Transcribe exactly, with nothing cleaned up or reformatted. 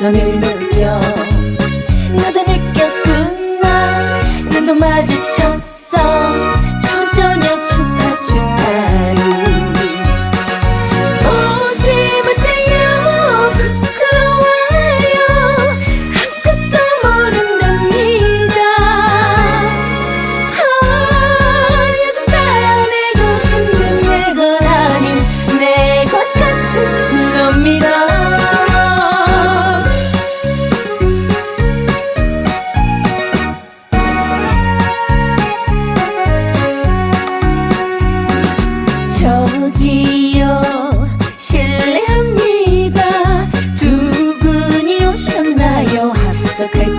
시선을 녹여 나도 느꼈구나. 눈도 마주쳤어. 초저녁 추파추파로 오지 마세요. 부끄러워요. 아무것도 모른답니다. 아, 요즘 바람 내고 신든 내 것 아닌 내 것 같은 놈이다. 저기요 실례합니다. 두 분이 오셨나요? 합석할